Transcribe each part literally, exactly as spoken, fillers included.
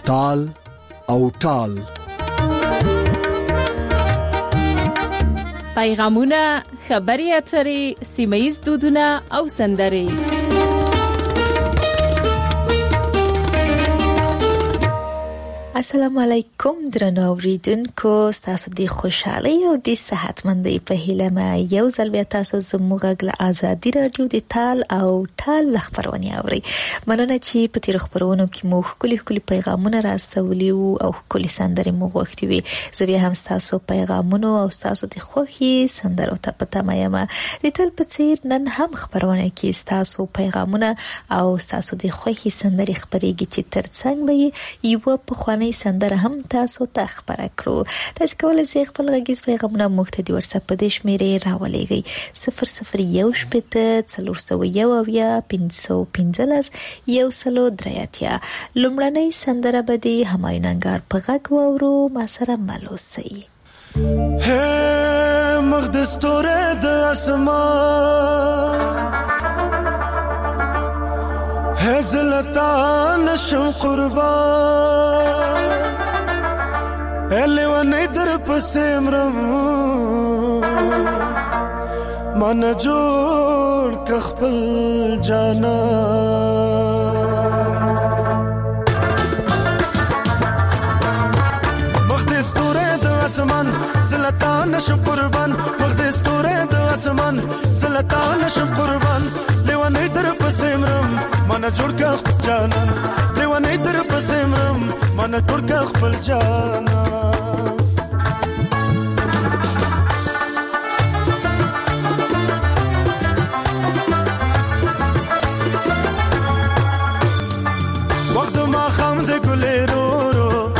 تال او ټال. پیغامونه، خبري اترې، سیمه‌ییز دودونه او سندرې. السلام علیکم درنو اوریدونکو، تاسو د خوشحالي او د صحتمندۍ په هیله مې یو ځل بیا تاسو زموږ غږ ازادي رادیو د تال او ټال خبرونه اوري. مننه چې په تیر خبرونو کې مو خولي خولي پیغامونه راستولي او خولي سندرې مو غوښتي وي. زه بیا هم تاسو پیغامونو او تاسو د خوخي سندرو ته پته مې ما د تل په څیر نن هم خبرونه کې تاسو پیغامونه او تاسو د خوخي سندرې خبرېږي چې ترڅنګ به یو په خواني سندره هم تاسو ته خبره کړو. تاسو کولای شئ خپل غږیز پیغامونه موږ ته د واتس اپ په دې شمیرې راولېږئ صفر صفر یو شپږ څلور سوه یو اویا پنځه پنځلس یو سلو درې اتیا. لومړنۍ سندره به د همایون انګار په غږ واورو. ما سره مل اوسئ. هې مقدس ستوره د اسمان، هزلتا نشم قربان، الی ونی در پسیمرم من جوړ کخپل جانا. مقدس ستوره د اسمان، زلتا نشم قربان، مقدس ستوره د اسمان، زلتا نشم قربان، لیوانی در پسیمرم من جوړ کا خپل جانا، لیوانی در پسیمرم من جوړ کا خپل جانا. وخت ما خام د ګلې رو رو،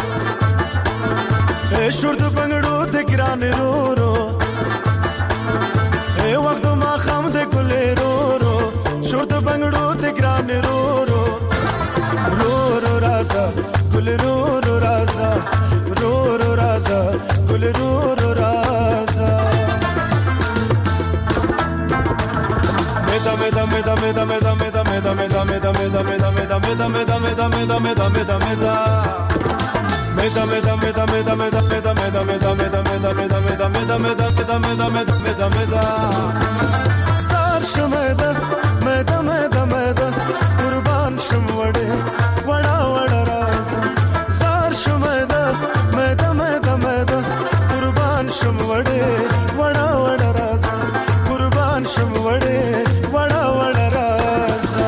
اے شور د بنگړو د ګران رو رو، اے وخت ما خام د ګلې رو رو، شور د بنگړو د ګران رو رو، رو رو رازا ګل رو رو رازا، رو رو رازا ګل رو رو رازا. مدا مدا مدا مدا مدا مدا مدا مدا مدا مدا مدا مدا مدا مدا مدا مدا مدا مدا Meda meda meda meda meda meda meda meda meda meda meda meda meda meda meda meda meda meda sar shmeda meda meda meda qurban shmwade wada wada raza sar shmeda meda meda meda qurban shmwade wada wada raza qurban shmwade wada wada raza.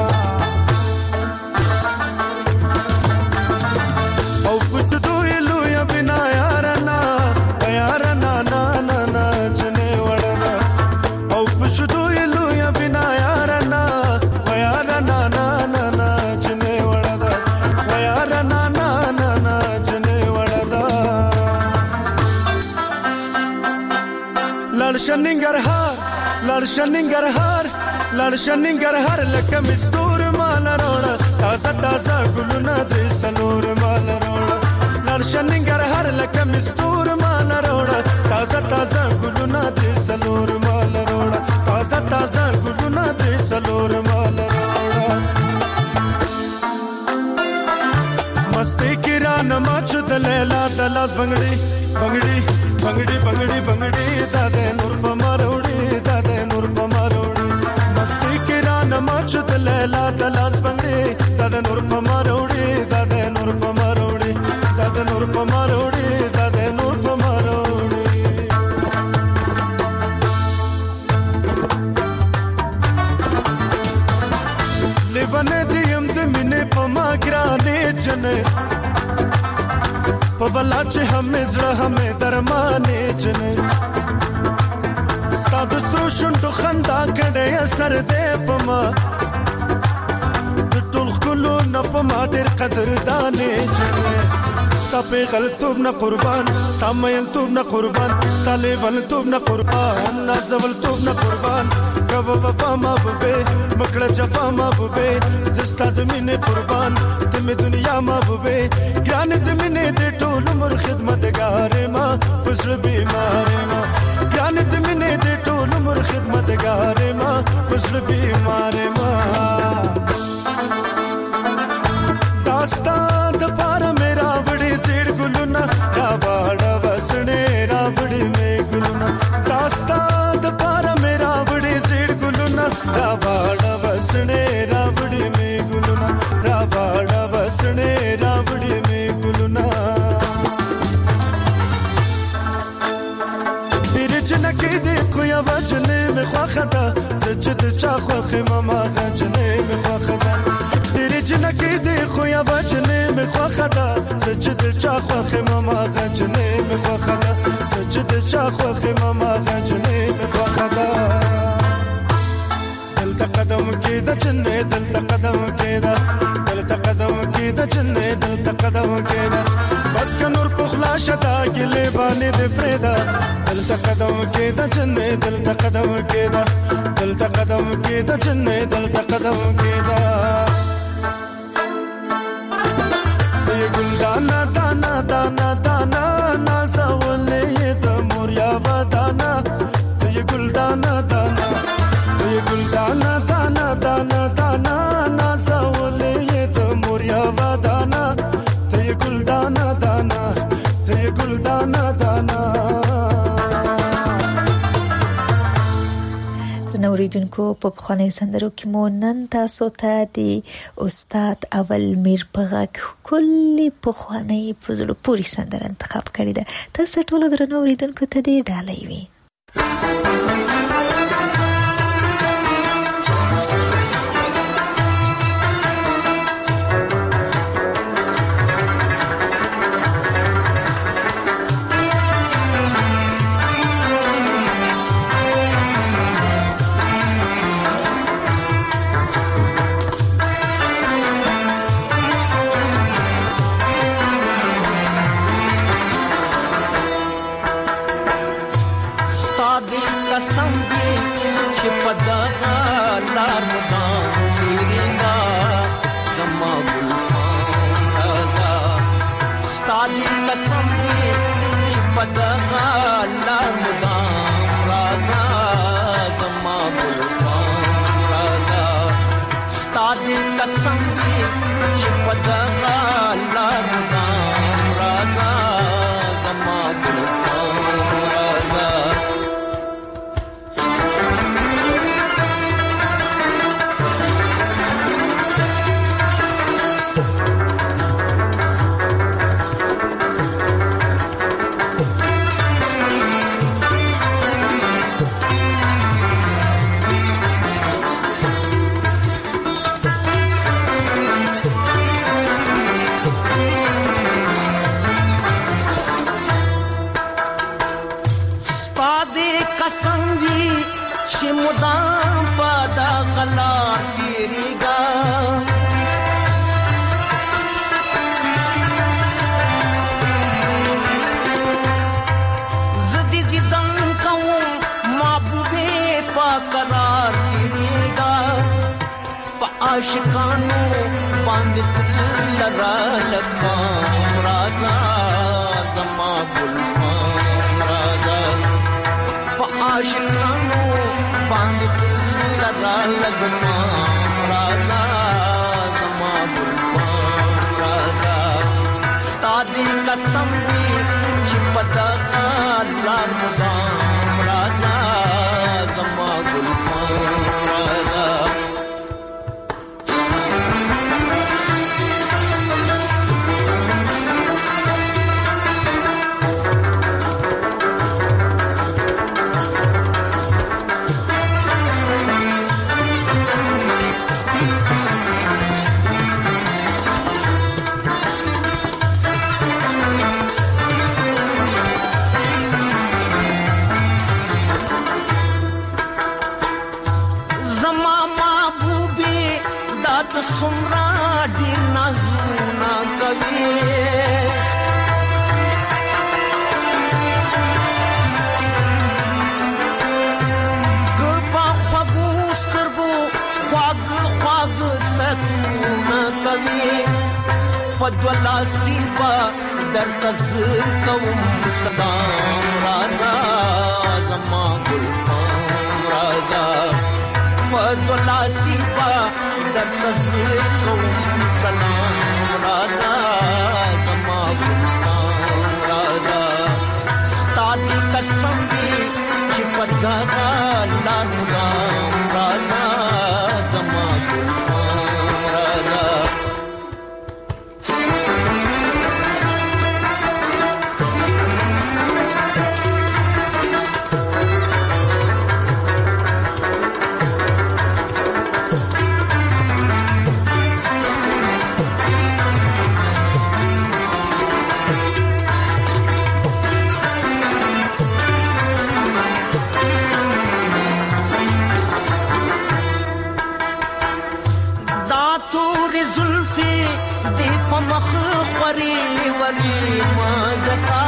شننګرهار لړ شننګرهار لړ شننګرهار لکه مستور مال روړه، تازه تازه ګلونه د سلور مال روړه، لړ شننګرهار لکه مستور مال روړه، تازه تازه ګلونه د سلور مال روړه، تازه تازه ګلونه د سلور مال روړه. مستی کران ماچ د لیلا د لاس بنگړي بنگړي بنگړي بنگړي بنگړي دا د نور په ماروړي، دا د نور په ماروړي. مستی کران ماچ د لیلا د لاس بنگړي، دا د نور په ماروړي، دا د نور په ماروړي، دا د نور په ماروړي، دا د نور په ماروړي. لیوانه دیم د مینې په ما ګرانې جنې، په بلا چې همې زړه همې درمانې جنې، ستا د سترو شونډو خندا کډې اثر دې په ما، د ټول ښکلو نه په ما ډېر قدردانې جنې. ستا پیغلتوب نه قربان، ستا میلتوب نه قربان، ستا لیونتوب نه قربان، نازولتوب نه قربان، کبه وفا محبوبې مکړه جفا محبوبې، زه ستا د مینې قربان، د مې دنیا محبوبې، ګرانې د مینې د ټول عمر خدمتګارې ما، په زړه بیمارې ما، ګرانې د مینې د ټول عمر خدمتګارې ما، په زړه بیمارې ما. داستا د پاره خواخدا زچد چا خوخه ماما غجنې مې خواخدا ډېر جنکې دې خو یا وجنې مې خواخدا زچد چا خوخه ماما غجنې مې خواخدا زچد چا خوخه ماما غجنې مې خواخدا دلته قدم کې د جنې دلته قدم کې دا دلته قدم کې د جنې دلته قدم کې دا بس کنور پخلا شدا ګلې باندې دې پرېدا دلته قدم کې د جنې دلته قدم کې دا دلته قدم کې د جنې دلته قدم کې دا دې ګل دانا دانا دانا دانا نازولې د موریا ودانا دې ګل دانا دانا دې ګل دانا دانا دانا دانا نازولې د موریا ودانا دې ګل دانا دانا دې ګل دانا دانا نوریدونکو په بخانه سندرو کې مو نن تاسو ته د استاد اول میر پغاک کلی په خوانه په زړه پوری سندره انتخاب کړی ده تاسو ټول درنو نوریدونکو ته دې ډالۍ وي आशिकानो बांध लरा लखाम राजा जमा गुलफाम राजा आशिकानो बांध लरा लगमाम राजा जमा गुलफाम राजा स्तादी कसम चिपता लाल मुदाम राजा जमा गुलफाम राजा सुमरा डी नाजुना कवि गबा खगुस्तरबो खग खग सतुना कवि फद्वला सिबा दर तज़र कौम सदाम राजा जमा गुलफाम राजा फद्वला सिबा दर तज़र कौम सलाम राजा जमा गुलफाम राजा स्तादी कसम भी चिपता लाल राम राजा जमा गुलफाम राजा مخ خوري وري مزکا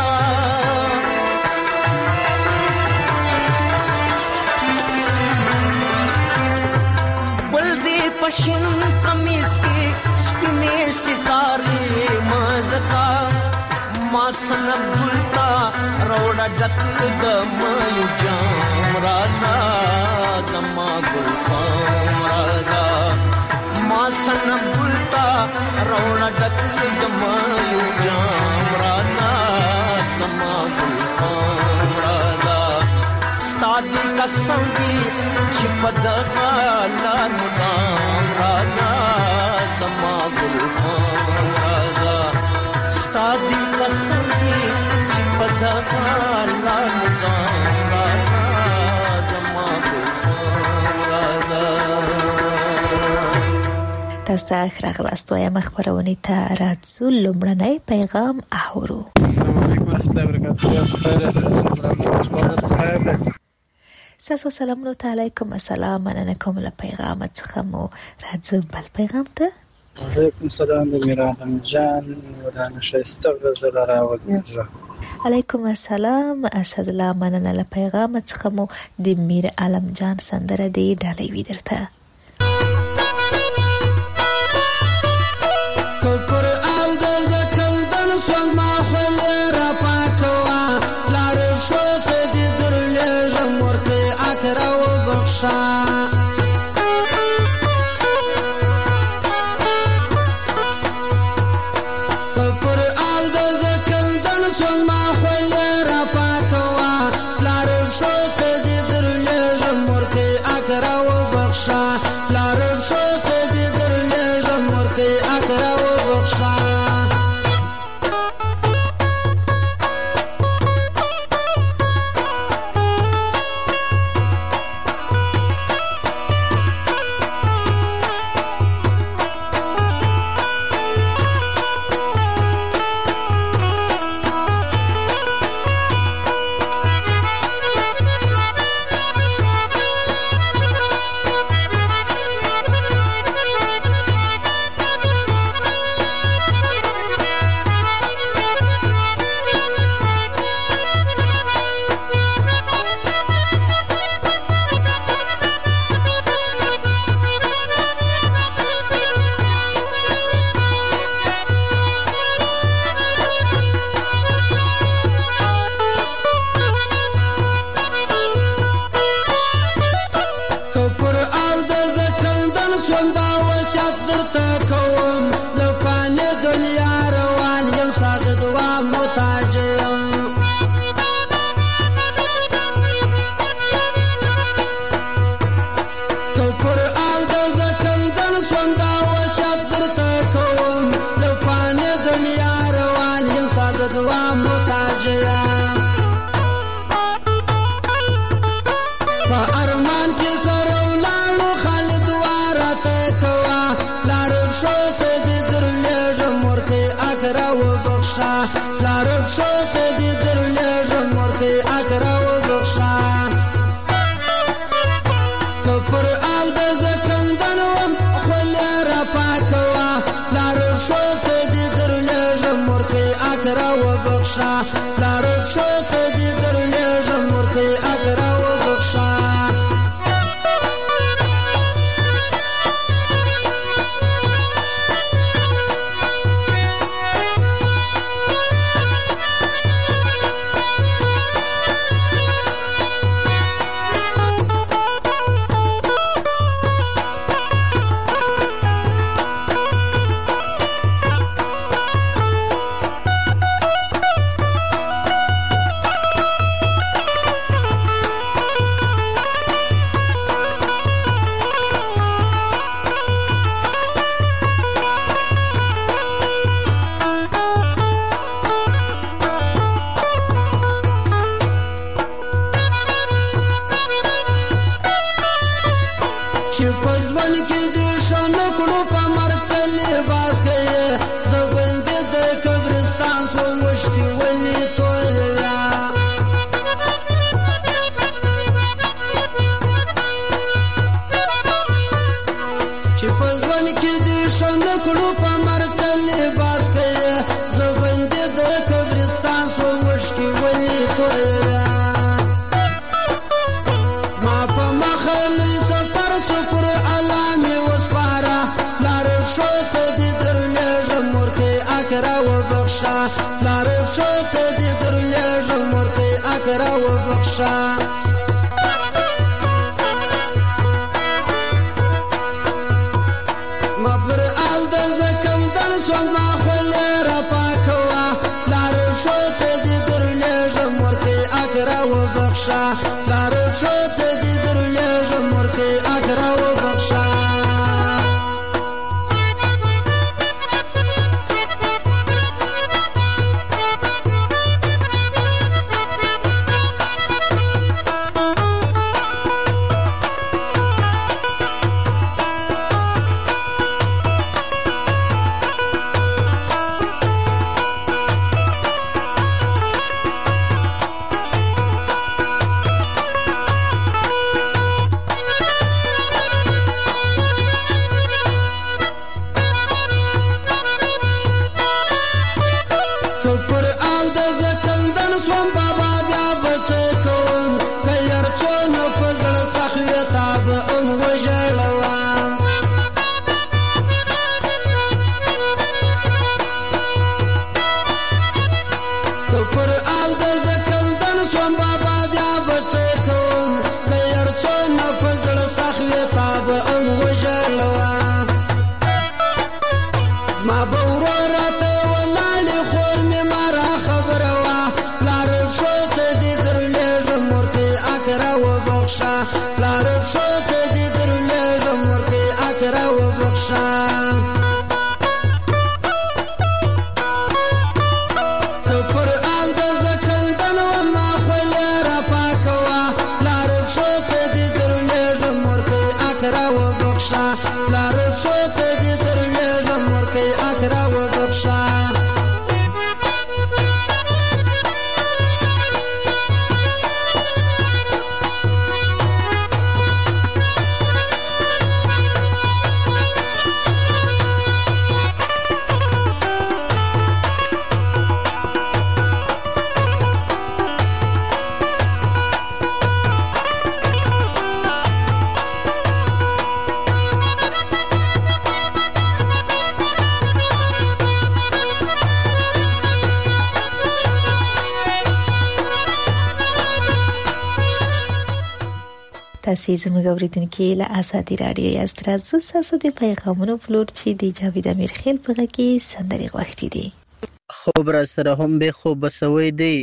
بل دې پښین کمیس کې سپینې ستارې مزکا ما سنب ګلتا روړه ډک د مایو جام راځه زما ګل پام راځه ما سنب ګلتا روړه ډک د مایو جام راځه زما ګل پام راځه ستادي قسم دي چې په دغه لار مدام راځه زما ګل پام راځه ستادي قسم دي چې په دغه لار مدام راځه زما ګل پام راځه. تاسو ته راغلاست وایم خبرونه ته راځو. لومړنی پیغام اورو. السلام علیکم ورحمۃ اللہ وبرکاتہ. ساسو سلام علیکم السلام مننه کوم له پیغام څخه مو راځو بل پیغام ته. علیکم السلام د میران جان ودانه شایسته غزل راوړم. علیکم السلام اسد الله مننه له پیغام څخه مو د میر عالم جان سندره دی ډالۍ وی درته. کفر آل د زکل دن سوال ما خل را پاکوا لار شوت دی درل جمور کې اکرا و بخشا کفر آل د زکل دن سوال ما خل را پاکوا لار شوت دی درل جمور کې اکرا و بخشا لار شوت دی درل جمور کې اکرا و بخشا لارب شوت دی درل جمور کې اکرا و بخشا کفر آل د زکندن و خل را پاکوا لارب شوت دی درل جمور کې اکرا و بخشا لارب شوت دی درل جمور کې اکرا و بخشا چې په ځوان کې دې شنه کړو په مرتل باز شو ته دې درلېږم مورکۍ اکره وبخښه پلار شو ته دې درلېږم مورکۍ اکره وبخښه ما پر آل د زکندن سوال ما خولې راپاکوه پلار شو ته دې درلېږم مورکۍ اکره وبخښه پلار شو ته دې درلېږم مورکۍ اکره وبخښه پلار شو ته دې درلېږم مورکۍ اکره وبخښه که پر آل د زکندن وم ما خولې راپاکوه پلار شو ته دې درلېږم مورکۍ اکره وبخښه پلار شو ته دې درلېږم مورکۍ اکره وبخښه تاسې زموږ اورېدونکي له ازادي راډیو یاست. راځو ستاسو د پیغامونو پلور چې د جاوید امیرخیل په غږ کې سندرې غوښتي دي. خوب را سره هم بې خوبه سوی دی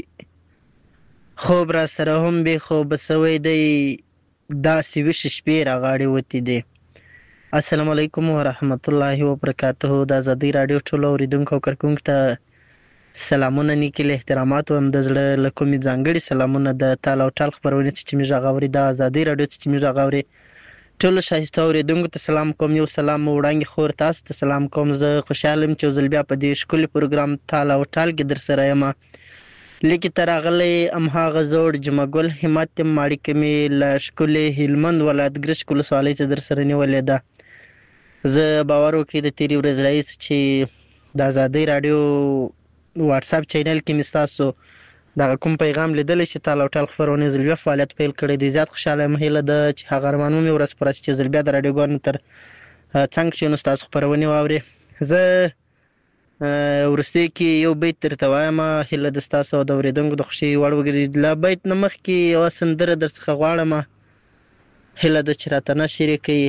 خوب را سره هم بې خوبه سوی دی داسې ویښې شپې راغاړې وتې دي. السلام علیکم ورحمت الله وبرکاته. د ازادي راډیو ټولو اورېدونکو او کارکوونکو ته سلامونه، نیکې له احتراماتو هم د زړه له کومې ځانګړي سلامونه د تال او ټال خپرونې چې موږ غږ اوري د ازادي راډیو چې موږ غږ اوري ټولو ښایسته اورېدونکو ته سلام کوم. یو سلام وړاندې خور تاسو ته سلام کوم. زه خوشحاله یم چې یو ځل بیا په دې ښکلي پروګرام تال او ټال کې در سره یم. لیکې ته راغلی همهغه زوړ جمعګل همت یم اړیکه مې له ښکلي هلمند ولایت ګرشک ولسوالۍ څخه در سره نیولې ده. زه باور وکړئ د تېرې ورځې راهیسې چې د ازادۍ راډیو واتساپ چینل کې مې ستاسو دغه کوم پیغام لیدلی چې تال او ټال خپرونې ځل بیا فعالیت پیل کړی دی. زیات خوشحاله یم. هیله ده چې هغه ارمانو مې ورځ په ورځ چې ځل بیا د راډیوګانو تر څنګ کښېنو ستاسو خپرونې واورې. زه وروستۍ کې یو بیت درته وایم، هیله ده ستاسو او د اورېدونکو د خوښۍ وړ وګرځي. له بیت نه مخکې یوه سندره در څخه غواړم، هیله ده چې راته نشر یې کوي.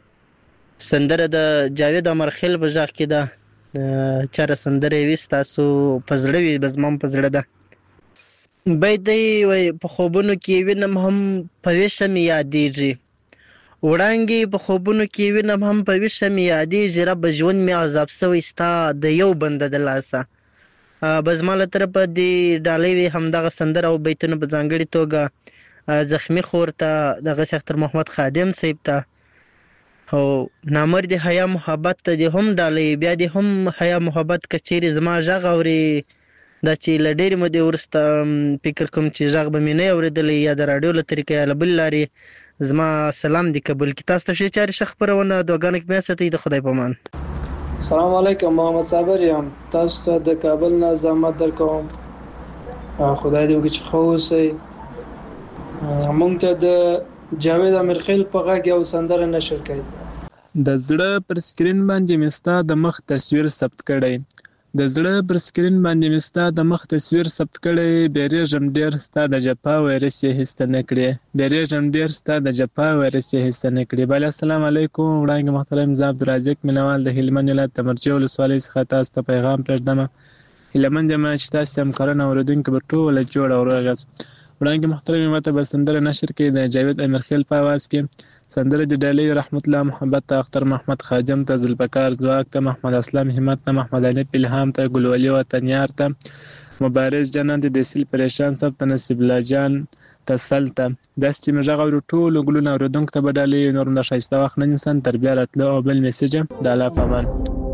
سندره د جاوید امیرخیل په غږ کې ده. چېرې سندره یې وي ستاسو په زړه وي، به زما هم په زړه ده. بیت دی وایي په خوبونو کې وینم هم په ویښه مې یادېږي، وړانګې په خوبونو کې وینم هم په ویښه مې یادېږي، رب ژوند مې عذاب سوی ستا د یو بنده د لاسه. به زما له طرفه دې ډالۍ وي همدغه سندره او بیتونه په ځانګړې توګه زخمي خور ته، دغه اختر محمد خادم صاحب ته، او نامرد حیا محبت ته دې هم ډالۍ، بیا دې هم حیا محبت که چیرې زما غږ اوري، دا چې له ډېرې مودې وروسته فکر کوم چې غږ به مې نه اورېدلی یا د راډیو له طریقې یا له بلې لارې، زما سلام دې قبول کړي. تاسو ته ښې چارې ښه خپرونه دعاګانو کې مې ساتئ. د خدای په امان. السلام علیکم، محمد صابر یم. تاسو ته د کابل نه زحمت درکوم. خدای دې وکړي چې ښه اوسئ. موږ ته د جاوید امیرخیل په غږ یو سندره نشر کړئ. د زړه پر سکرین باندې مې ستا د مخ تصویر ثبت کړی د زړه پر سکرین باندې مې ستا د مخ تصویر ثبت کړی بیریږم ډېر ستا د جفا ویرس یې هېڅ نه کړې بیریږم ډېر ستا د جفا ویرس یې هېڅ نه کړې. بله السلام علیکم. وړاندې محترم زه عبدالرازق مینوال د هلمند ولایت د مرجع ولسوالۍ څخه تاسو ته پیغام پرېږدمه. هیلهمند یم چې تاسې همکاران اورېدونکي به ټوله جوړ او روغ یاست. وړاندې محترم ماته به سندره نشر کړي د جاوید امیرخیل په اواز کې. سندره د ډالۍ رحمت الله محبت ته، اختر محمد خادم ته، ذوالفقار ځواک ته، محمد اسلام همت ته، محمد علي الهام ته، ګلولي وطنیار ته، مبارز جنان ته، د سیل پریشان صاحب ته، نصیب الله جان ته، سل ته. داسې چې موږ غږ اورو ټولو ګلونو اورېدونکو ته به ډالۍ. نور هم د ښایسته وخت نه نیسم تر بیا راتلو او بل میسج د الله په امان.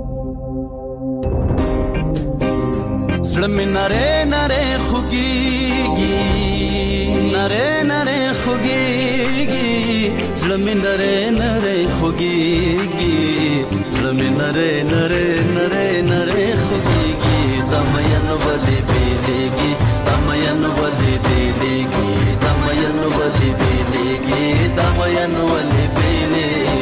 زړه مې نری نری خوږېږي نری نری خوږېږي زړه مې نری نری خوږېږي زړه مې نری نری نری نری خوږېږي دا مین ولې بېلېږي دا مین ولې بېلېږي دا مین ولې بېلېږي دا مین ولې بېلېږي.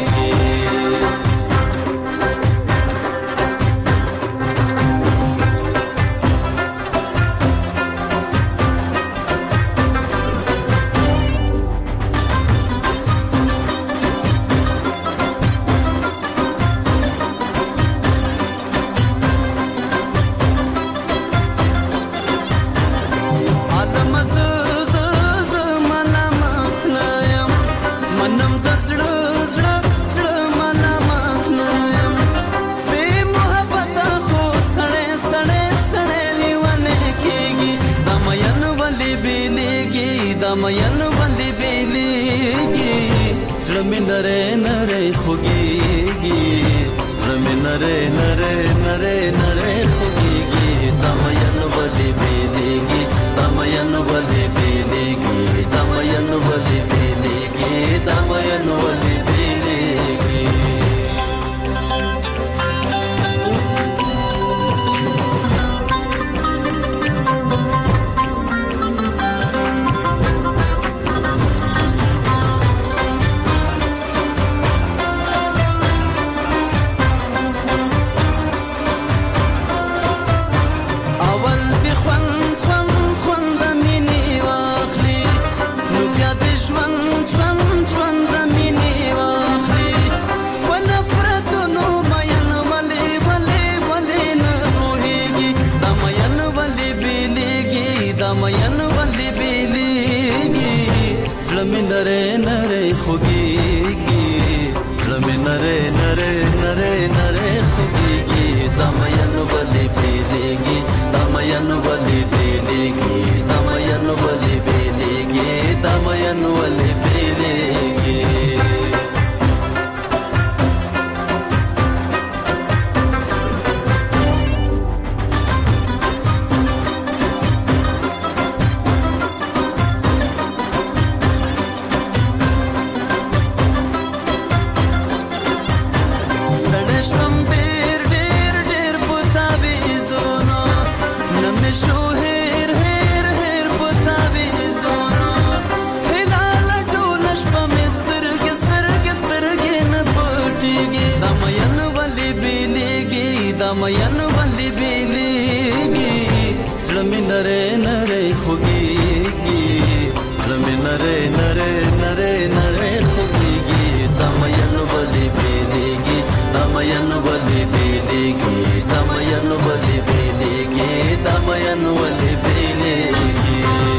مین باندې بیلېږي زړه مې نری نری خوږېږي زړه مې نری نری نری نری خوږېږي دا مین باندې بیلېږي دا مین باندې بیلېږي دا مین باندې بیلېږي دا مین باندې بیلېږي. زړه مې نری نری خوږېږي زړه مې نری نری نری نری خوږېږي دا مین ولې بېلېږي دا مین ولې بېلېږي دا مین ولې بېلېږي دا مین ولې بېلېږي. مین باندې بیلېږي زړه مې نری نری خوږېږي زړه مې نری نری نری نری خوږېږي دا مین باندې بیلېږي دا مین باندې بیلېږي دا مین باندې بیلېږي دا مین باندې بیلېږي.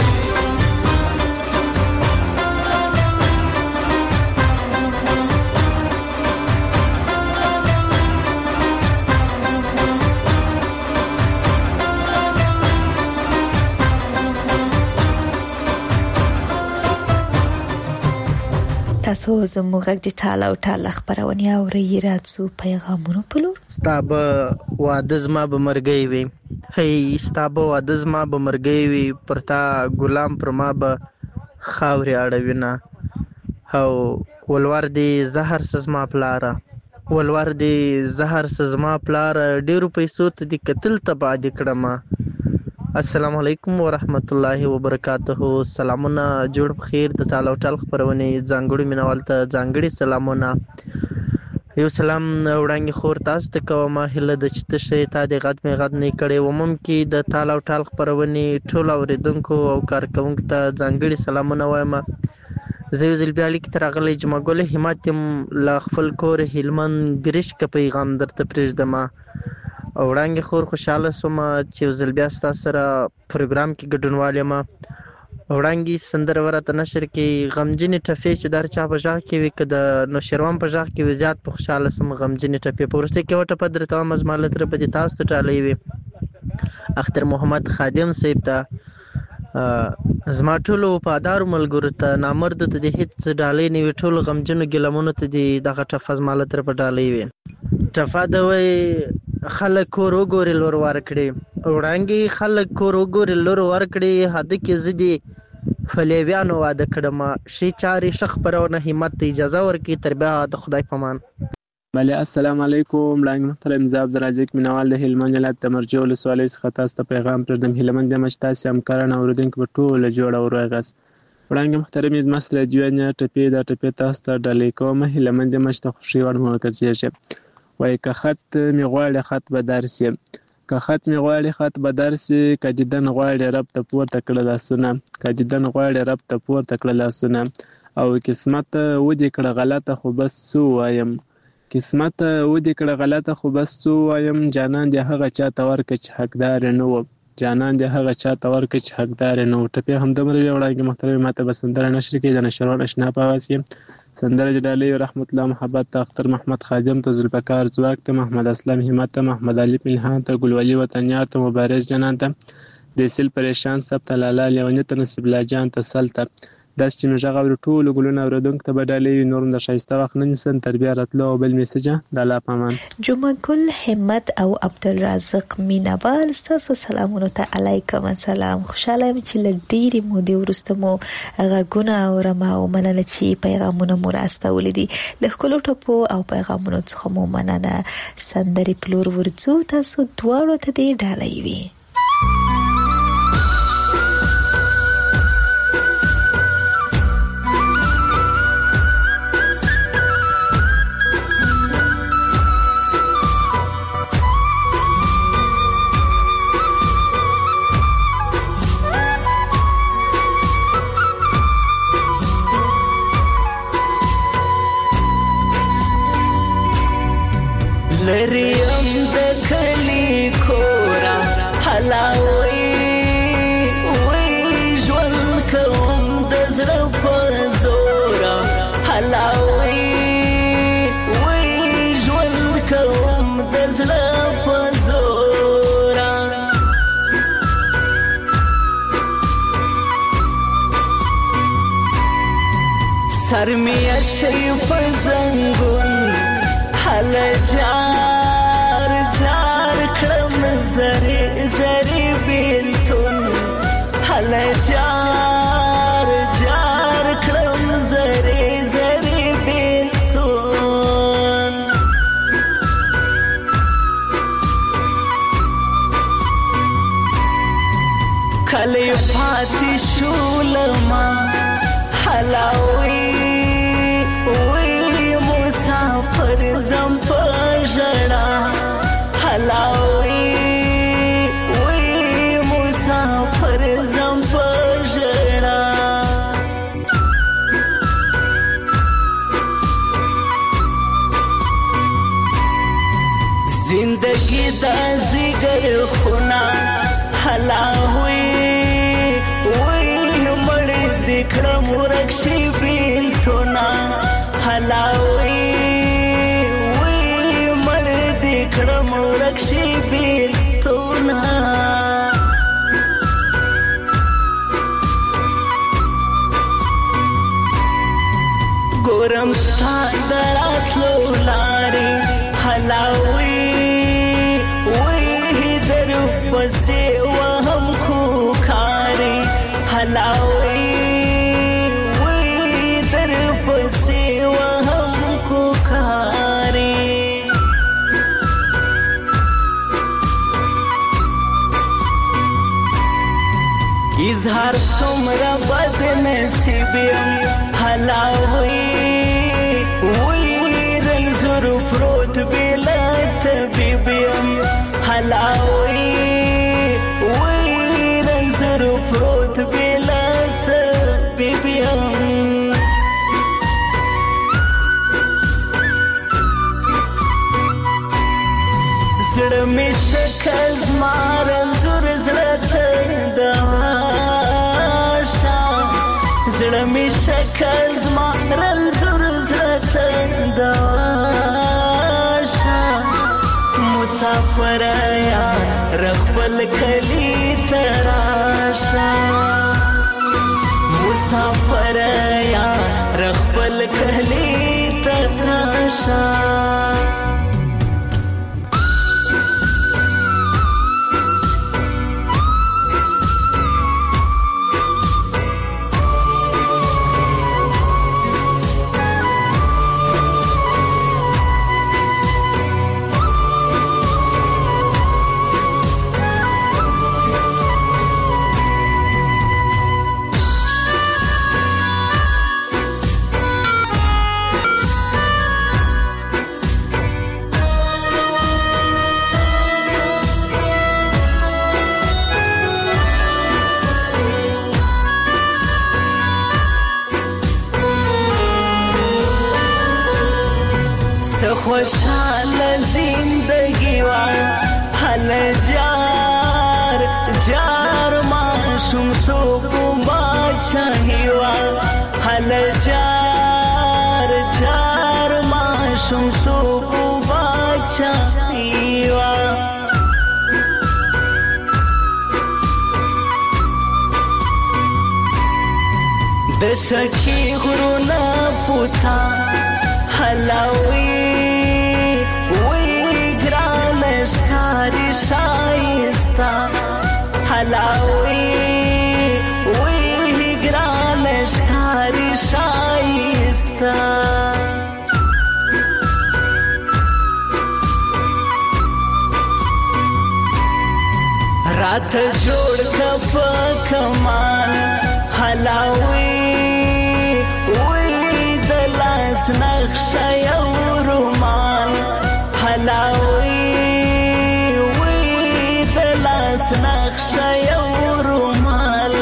تاسو زموږ غږ د ټال او ټال خبرونه اورئ. راځو پیغامونو په لور. ستا به واده زما به مرګی وي هی ستا به واده زما به مرګی وي پر تا ګلام پر ما به خاورې اړوینه او ولور دې زهر سزما پلاره ولور دې زهر سزما پلاره ډېرو پیسو ته دې قتل تباه دې کړمه. السلام علیکم ورحمت الله وبرکاته. سلامونه جوړ بخیر د ټال او ټال خبرونه ځانګړي مینوال ته ځانګړي سلامونه. یو سلام وړاندې خور تاسو ته کوم هله د چې تشه تا د غد می غد نه کړي ومم کې د تال او ټال خبرونې ټول اوریدونکو او کارکونکو ته ځانګړي سلامونه وایم. زه یو ځل بیا لیک تر غلې جمع ګل همت لا خپل کور هلمند ګریش ک پیغام درته پرېږدم. او وړاندې خور خوشاله سوم چې یو ځل بیا ستاسو سره پروګرام کې ګډونوال یم. وړاندې سندره ورته نشر کې غمجنې ټپې چې در چا په غږ کې وي که د نوشیروان په غږ کې وي زیات په خوشحاله سم. غمجنې ټپې په وروستۍ کې یوه ټپه درته وایم زما له طرفه دې تاسو ته ډالۍ وي. اختر محمد خادم صاحب ته زما ټولو وفادارو ملګرو ته نامردو ته دې هېڅ ډالۍ نه وي ټولو غمجنو ګیلمونو ته دې دغه ټپه زما له طرفه ډالۍ وي. ټپه ده وایي خلک کور وګورې لور ورکړي. وړاندې خلک کور وګورې لور ورکړي هده کې زه دې فلیویانو واده کړم. ښې چارې ښه خپرونه همت ته اجازه ورکړي. تر بیا د خدای په امان. بله السلام علیکم. وړاندې محترم زه عبدالرزاق مینوال د هلمند ولایت د مرجع ولسوالۍ څخه تاسو ته پیغام پرېږدم. هیله یم چې تاسې همکاران او اورېدونکي به ټوله جوړه ور وغاست. وړاندې محترم زما سره دوه ټپې دا ټپې تاسو ته ډالۍ کوم. هیله مند یم چې د خوښۍ وړ مو وګرځېږي. وایي که خط مې غواړي خط به درسي، که خط مې غواړي خط به درسي، که دیدن غواړي رب ته پورته کړه لاسونه، که دیدن غواړي رب ته پورته کړه لاسونه. او قسمت ودې کړه غلطه خو بس څه ووایم، قسمت ودې کړه غلطه خو بس څه ووایم. جانان دې هغه چا ته ورکړه چې حقدار نه و، جانان دې هغه چا ته ورکړه چې حقدار نه و. ټپې همدومره وي. وړاندې محترم ماته به سندره نشر کړي د نشروان اشنا په اواز کې. سندره چې ډالۍ رحمت الله محبت ته، اختر محمد خادم ته، ذوالفقار ځواک ته، محمد اسلم همت ته، محمد علي پنهان ته، ګلولي وطنیار ته، مبارز جنان ته، دیسل پریشان سب ته، لالا لیوني ته، نصیب الله جان ته، سل ته. داسې چې مې غږ اوري ټولو ګلونه اورېدونکو ته به ډالۍ وي. نور هم د ښایسته وخت نه نیسم تر بیا راتلو او بل میسجه د الله په امان. جمعه ګل همت او عبدالرازق مینوال ستاسو سلامونو ته علیکم السلام. خوشحاله یم چې له ډېرې مودې وروسته مو غږونه اورم او مننه چې پیغامونه مو راستولي دي. له ښکلو ټپو او پیغامونو څخه مو مننه. سندرې پلور ورځو تاسو دواړو ته دې ډالۍ وي. لریم د کلی کورا حلاوی وی ژوند کوم د زړه په زورا حلاوی وی ژوند کوم د زړه په زورا. سر می شي په زنګون حل جار جار کړم زری زری بیلتون، حل جار جار کړم زری زری بیلتون. کلی پاتې شولما حلاوی وی مسافر زم پژړا حلاوی وی مسافر زم پژړا. زندگی دا زیګر خونا حلاوی وی مړ دکړم ورکشي بیلتونا حلاوی وی مړ دکړم ورکشي بیلتونا. ګورم ستا دراتلو لارې حلاوی وی در پسې وهم خو کارې حلاوی وی در پسې وهم خو کارې. اظهار څومره بد نصیب یم حلاوی وی رنځور بیبیم حلاوی وی رنزر پروت بیلت بیبیم زړه می شکل زما رنځور زړه ته داشه زړه می شکل زما رنځور زړه ته داشه مسافر یا رخبل کلی تراشه مسافر یا رخبل کلی تراشه خوشحال زندگی و حل جار جار معشوم تو کو بادشاہی و حل جار جار معشوم تو کو بادشاہی و د شکی غرونا پوتا حلاوی شکاری شایستا حلاوی وی گران شکاری شایستا رات جوړ کپ کمان حلاوی وی دلاس نقش یو رومان حلاوی نقش یو رومال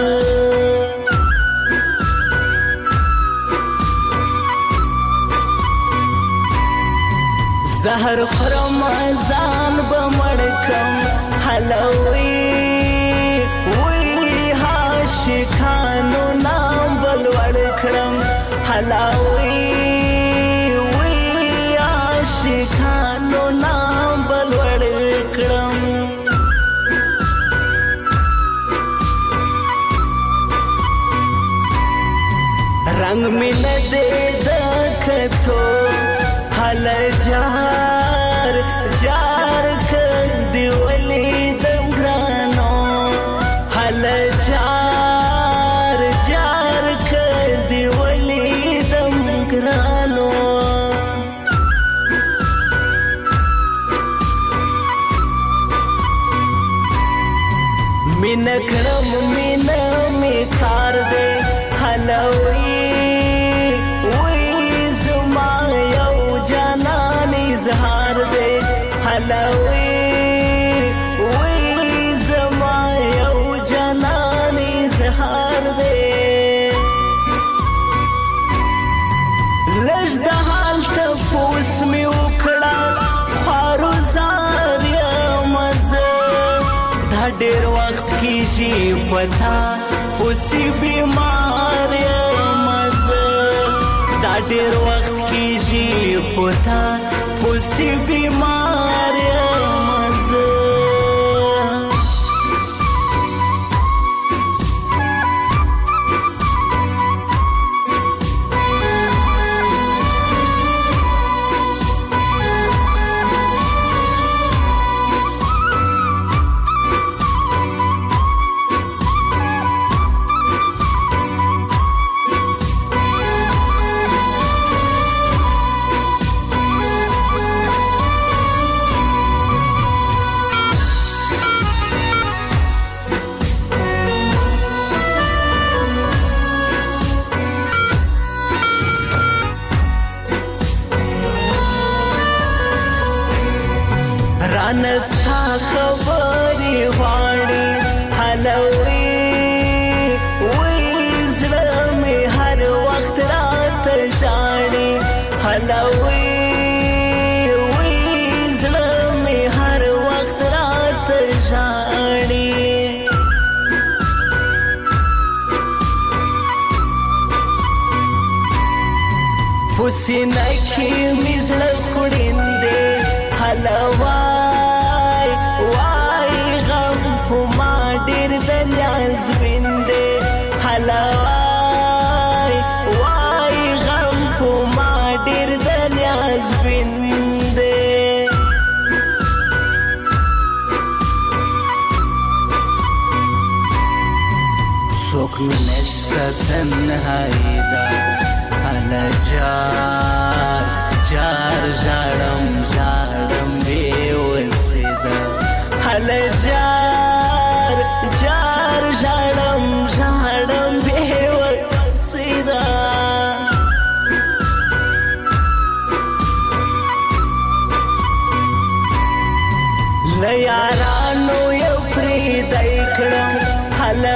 زهر خرم ځان بمړکم حلوي وی عاشقانو نام بل وړکم حلوي وی عاشقانو نام بل وړکم رنگ می ندے دکھتو حل جار جار کر دیولی دمگرانو حل جار جار کر دیولی دمگرانو می نکرم می نمی کار دے حلوی زهار دے حلوی وی زما یو جانانی زهار دے لږ د حال تپوس می وکړه خوارو زار یم زه دا ډېر وخت کېږي پتا اوسې بیمار یم زه دا ډېر وخت کېږي پتا اوسې بیمار یم زه رانستا خبرې غواړي حلوي وې زړه مې هر وخت راته ژاړي حلوي وې زړه مې هر وخت راته ژاړي حسینه کې مې زړه خوړندې حلوای وای غم په ما ډېر دریا زویندې حلوای وای غم په ما ډېر دریا زویندې څوک نشته تنهایی ده حالا جار جار ژړم ژړم بې وسېده حالا جار جار ژړم ژړم بې وسېده له یارانو یو پرېږدی کړم حالا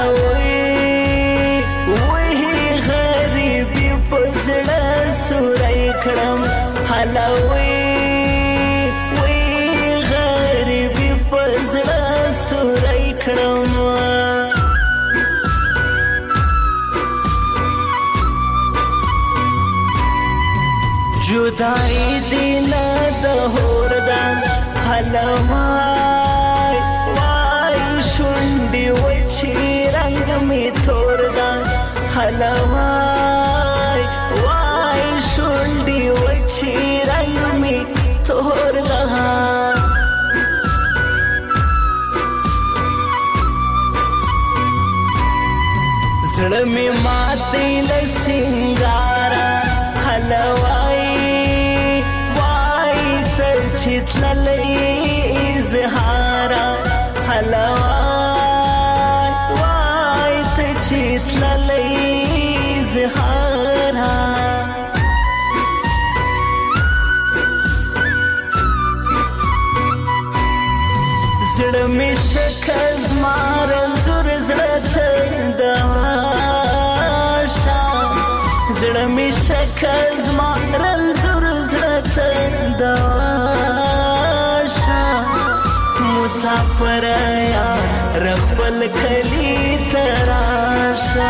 سورای کړم حلوي وې غریبي په زړه سورای کړم جدای دې نه د هوردا حلوای وای شونډې وچې رنګ مې تور دا حلوای شونډې وچې رنګ مې تور ده زړه مې ماتې له سینګاره حلوای وای تر چې تللی اظهاره حلوای وای تر چې تللی اظهاره زړه مې شکل زما رنځور زړه ته داشه زړه مې شکل زما رنځور زړه ته داشه مسافر یا رخبل کلی تراشه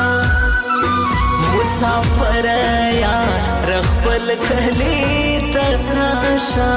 مسافر یا رخبل کلی تراشه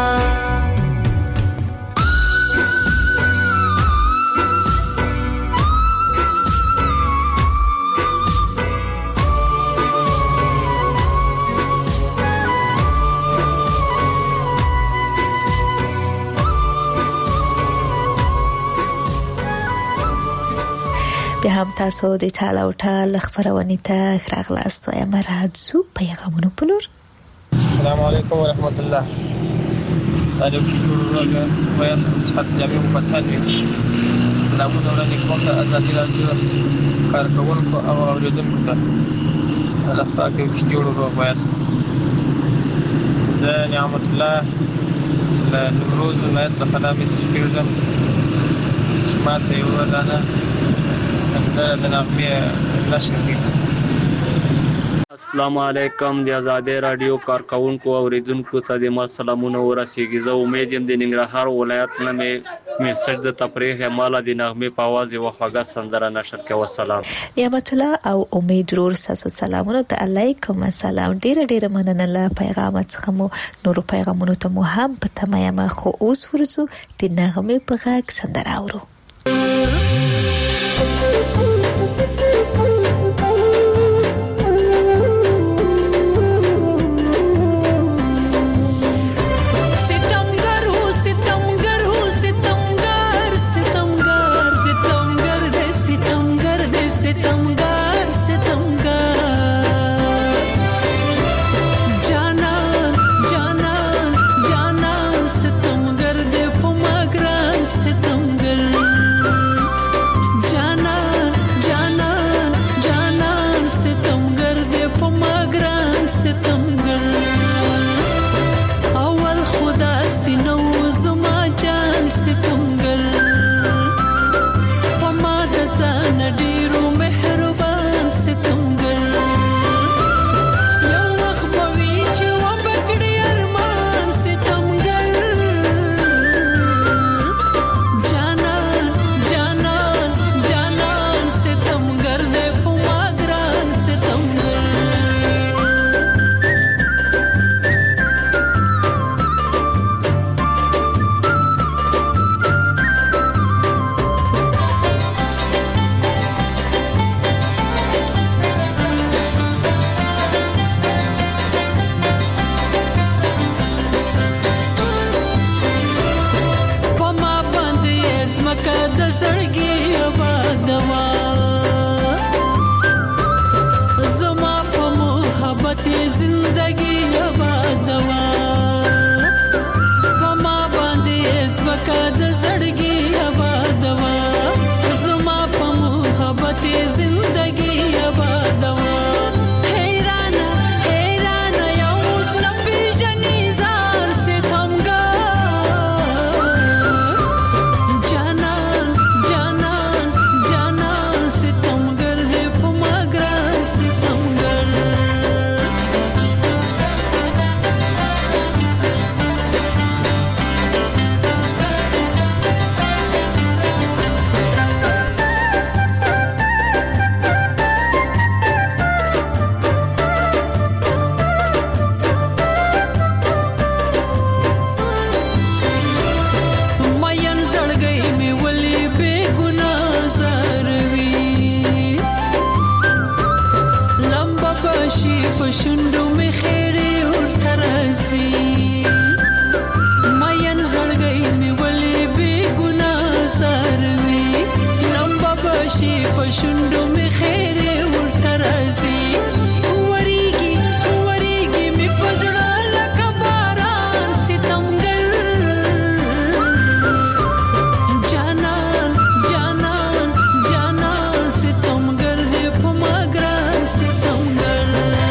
بیا هم تاسو د ټال او ټال خبرونې ته راغلاست وایم راځو پیغامونو په لور. السلام علیکم ورحمت الله. راډیو کې جوړ راغله وایي چې جامع مفتن وي. سلامونه وړاندې کوم د ازادي راډیو کارکونکو او اوریدونکو ته. الله پاک چې جوړ راغوایست. زه نعمت الله له نمروز ولایت څخه دا میسج پیژم چې ماته یو ودانه سندره د نغمې نشر کړي. السلام علیکم د آزادۍ راډیو کارکونکو او اوریدونکو ته د ما سلامونه ورسیږي. زه امید یم د ننګرهار ولایت نه مې میسج د تفریح مالا د نغمې په आवाज یو خوږه سندره نشر کړه. والسلام. نعمت الله او امید ورور تاسو سلامونه ته علیکم السلام. ډیر ډیر مننه له پیغام څخه مو نور پیغامونو ته مو هم په تمه خو اوس ورځو د نغمې په غږ سندره اورو. ستمګر زمکه د زړګي آبادوا زما په محبت زندگی آبادوا په ما باندې زمکه د زړګي آبادوا زما په محبت زندگی آبادوا شوندو می خیری ورته راځي ماین زړګی می ولې بې ګناه سروي لمبا بشي په شوندو می خیری ورته راځي وریږي وریږي می پزړه لکه باران ستمګر جانان جانان جانان ستمګر دې په ماګرا ستمګر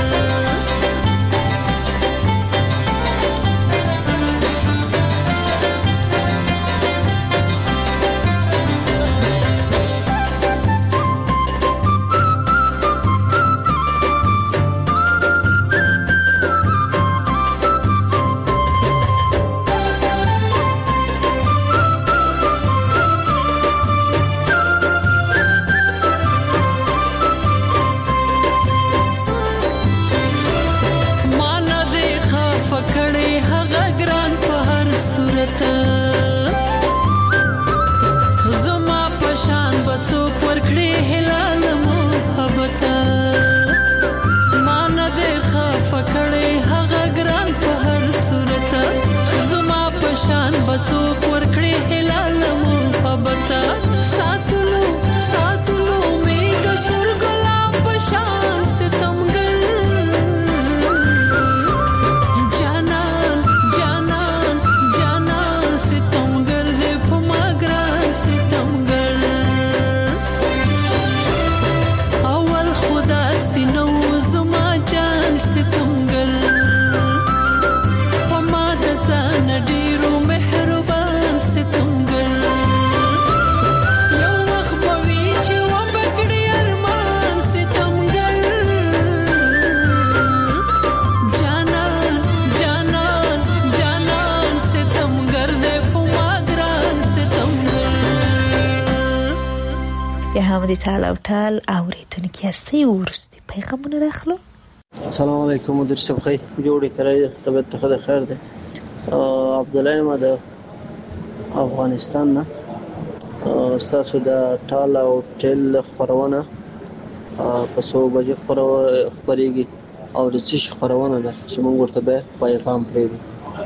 زما پشان بسو پرکړې هلال محبت مان دې خف کړې هغه ګران په هر صورت زما پشان بسو پرکړې هلال محبت ساتلو ساتلو می د سر ګلاب پشان ستمګر حامد تعال او تعال اوریدونکو هستی ورستی پیغامونه راخلو. سلام علیکم مدیر صاحب خی جوړی کرای طبیعت ته خیر ده. عبدالله ما د افغانستان نه تاسو د ټال او ټل خبرونه په څو بجې خبرېږي او د څه خبرونه ده چې موږ ورته به پیغام پرېږدو.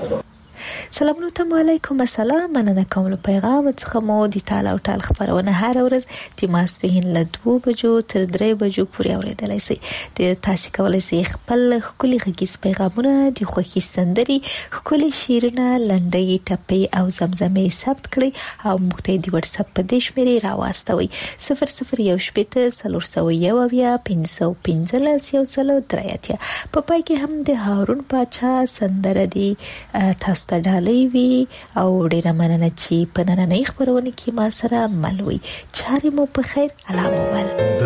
سلام علیکم السلام مننه کوم پیغام څخه مو د تعال او تعال خبرونه هر ورځ د ماسپښین له دوه بجو تر درې بجو پورې اوریدلای شئ. د تاسو کولای شئ خپل خولي غږیز پیغامونه د خوښي سندري خولي شیرونه لنډي ټپي او زمزمه ثبت کړئ او موږ ته د واتس اپ په دیش مری راوستوي صفر صفر یو شپږ څلور سوه یو اویا پنځه پنځلس یو سلو درېاتیا. په پای کې هم د هارون پاچا سندره دی تاسو ته ډالۍ وي او ډیره مننه چې په نننۍ خبرونه کې ما سره مل وي. چارې مو په خیر علامه ول د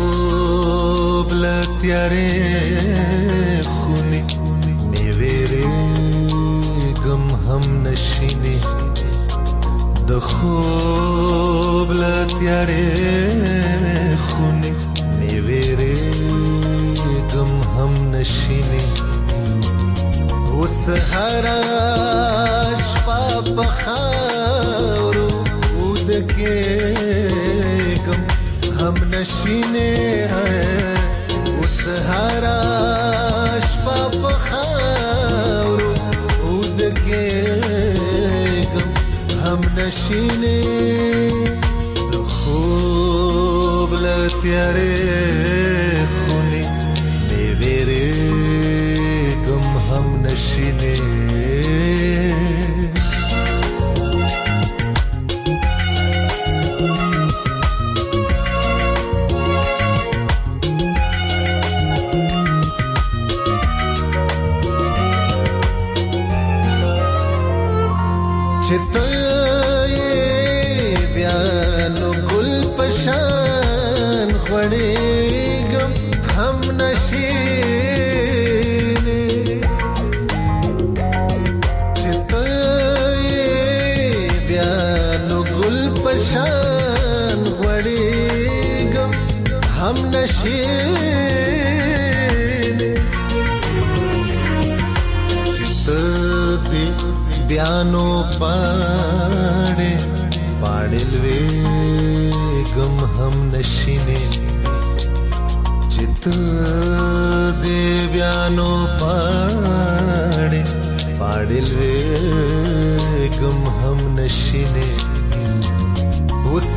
خوب لتیارې خونی نیویرې غم هم نشینه د خوب لتیارې خونی نیویرې غم هم نشینه وسهرا شپه په خاورو ودکې غم هم نشینه وسهرا شپه په خاورو ودکې غم هم نشینې د خوب له تیارې خونې مې وېرېږم هم نشینې چې ته یې بیا نو ګل په شان غوړېږم هم نشینې چې ته یې بیا نو ګل په شان غوړېږم هم نشینې چې ته بیانو پاڑے پاڑل ویگم هم نشینه چت زی بیانو پاڑے پاڑل ویگم هم نشینه اس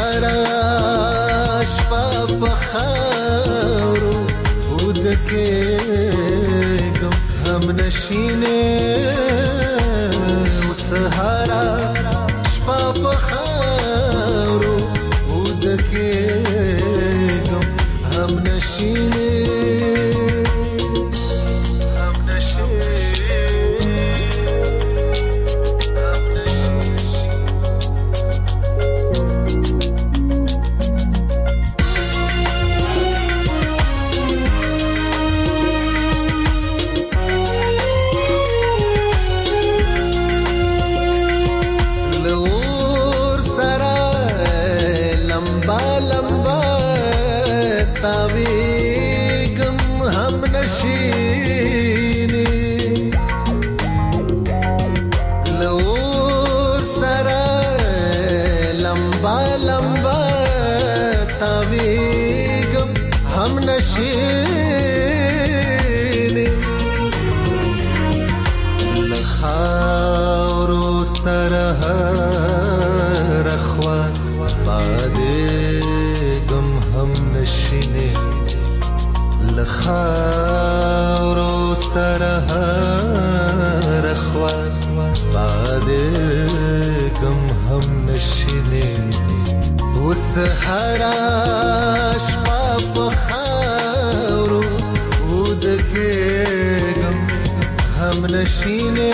هراش پا پخارو ودکیگم هم نشینه سهارا شپا پخارو ودکیگم هم نشینه هم نشینه هم तावीगम हम नशीने लोर सरा लंबा लंबा तावीगम हम नशीने लखारो सरह रखवा बादे हम नशीने लखारो सरह रखवा बादे गम हम नशीने उस हराश पाप खारो उदके गम हम नशीने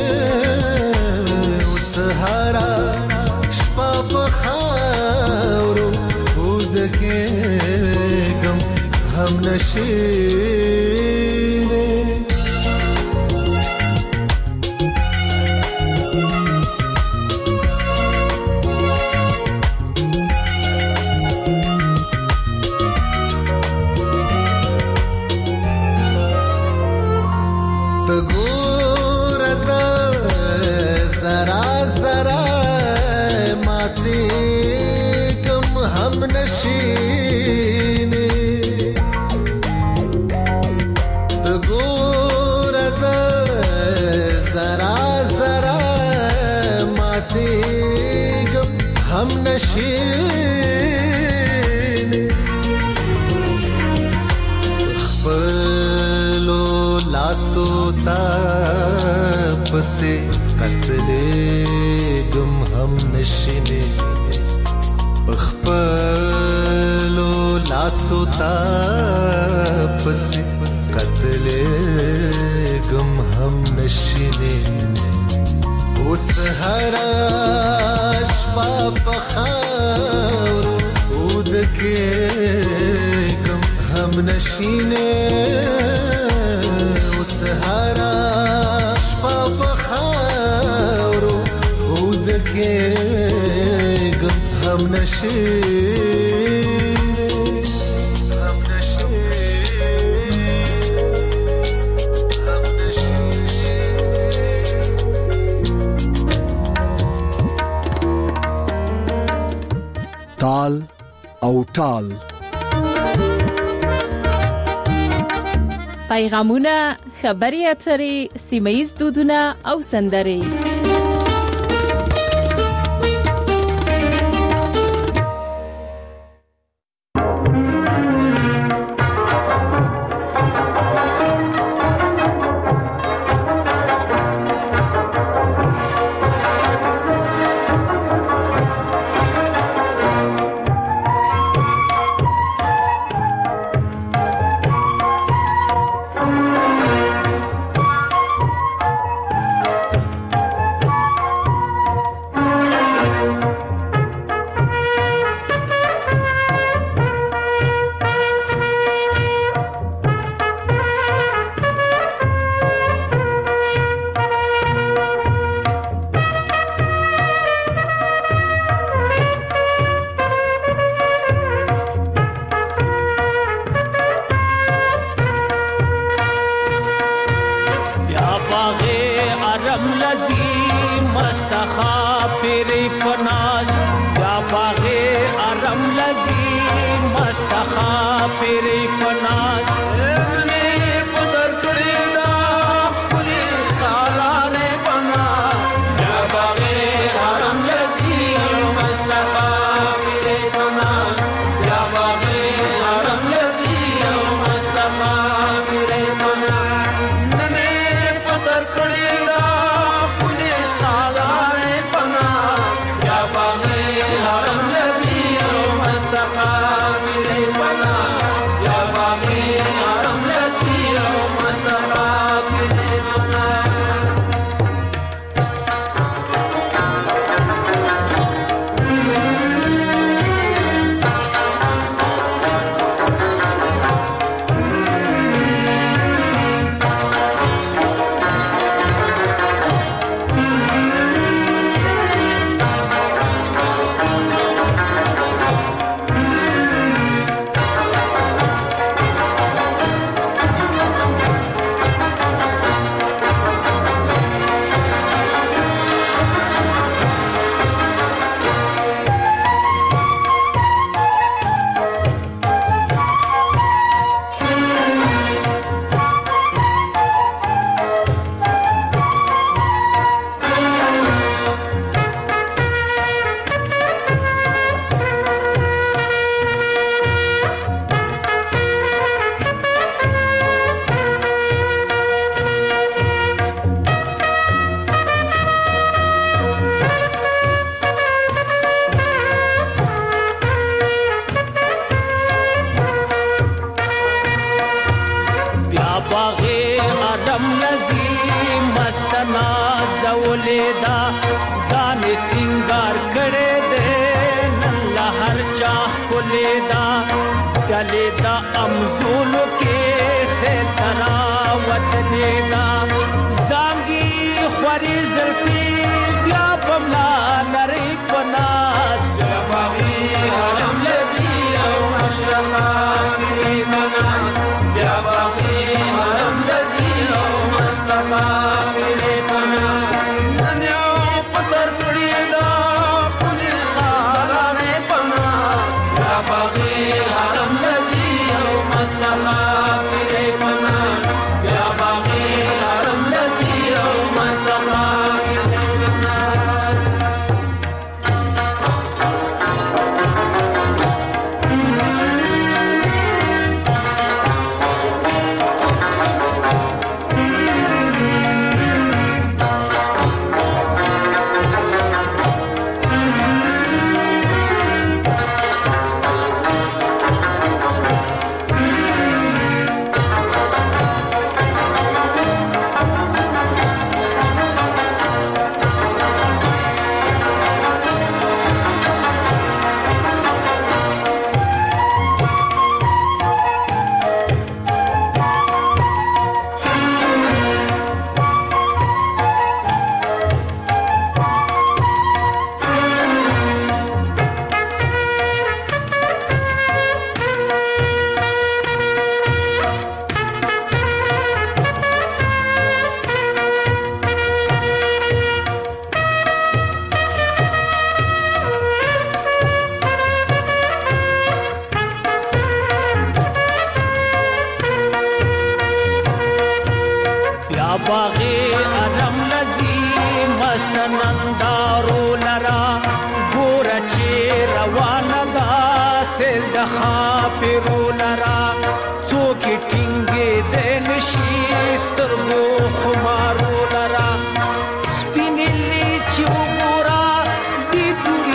उस हराश पाप खारो के गम हम नशीने तगो रजा जरा जरा माते गम हम नशीने तगो रजा जरा जरा माते गम हम नशीने खपलो लासो ताप से कतले गम हम नशीने खपलो लासो ताप से कतले गम हम नशीने उस हराश पाप खारो उदके गम हम नशीने उस हराश पाप खारो उदके गम हम नशीने हम नशीने हम नशीने ताल او ټال پیغامونه خبري اترې سیمه ییز دودونه او سندرې پیری پناز یا باغی آرام لذی مستخا پیری پناز ارنی پتر کڑی دا پلی سالان پنا یا باغی آرام لذی مستخا پیری پناز یا باغی آرام لذی مستخا پیری پناز ننی پتر کڑی دا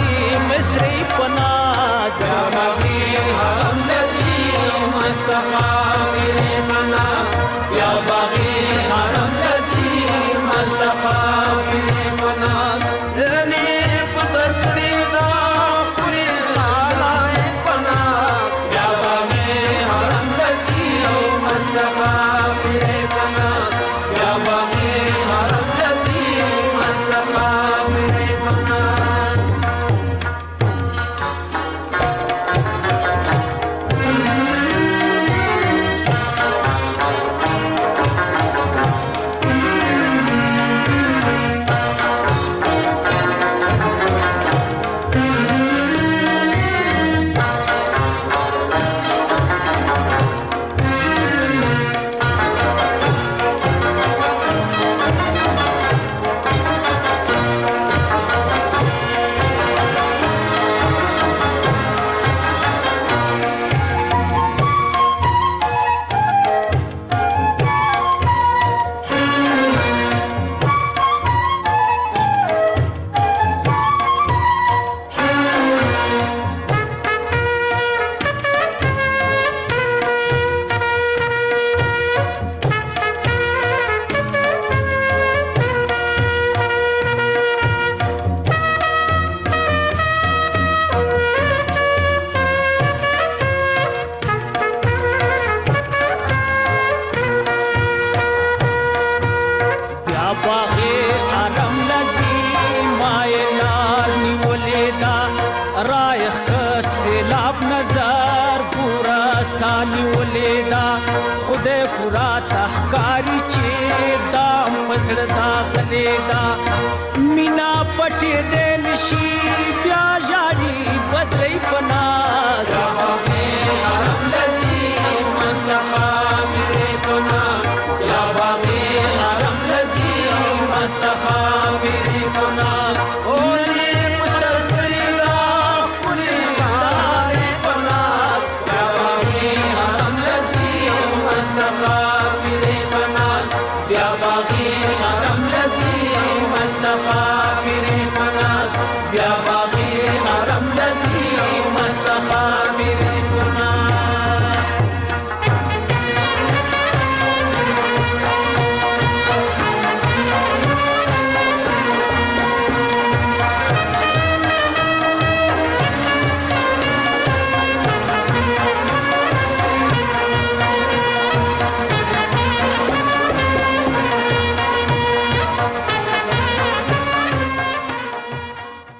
Mustafa